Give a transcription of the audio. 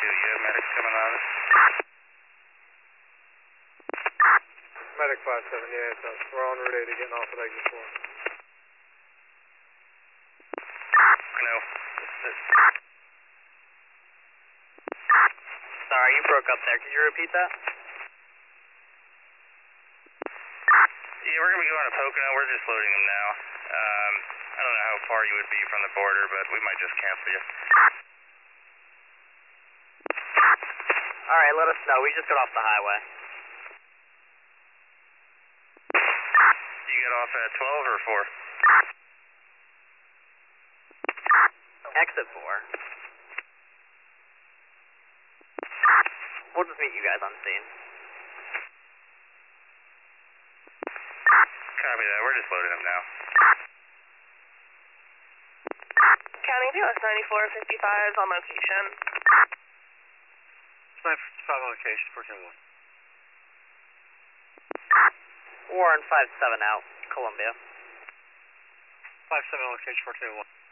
You have medics coming on us? Medic 5-7, yeah, it's us. We're on route 80 getting off at exit 4. No. Sorry, you broke up there. Can you repeat that? Yeah, we're going to be going to Pocono. We're just loading them now. I don't know how far you would be from the border, but we might just cancel you. Alright, let us know. We just got off the highway. You get off at 12 or 4? Exit 4. We'll just meet you guys on scene. Copy that. We're just loading them now. County POS 9455 is on location. 955 on location, 14-1. Warren 5-7 out, Columbia. 5-7 on location, 14-1.